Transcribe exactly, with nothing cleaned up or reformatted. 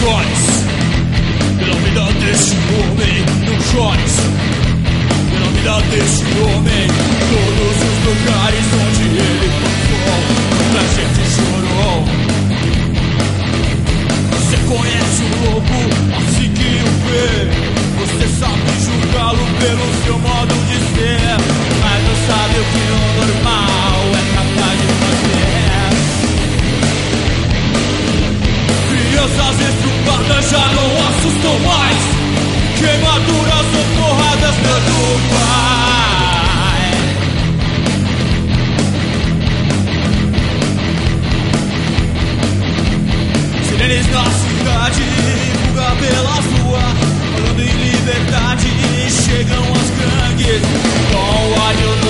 chores pela vida deste homem, não chores pela vida deste homem. Todos os lugares onde ele passou, a gente chorou. Você conhece o lobo assim que o vê. Você sabe julgá-lo pelo seu modo de ser, mas não sabe o que o normal é capaz de fazer. Crianças estrupadas já não assustam mais. Queimaduras ou porradas do pai. Sirenes na cidade, fuga pelas ruas, falando em liberdade. Chegam as gangues com o ódio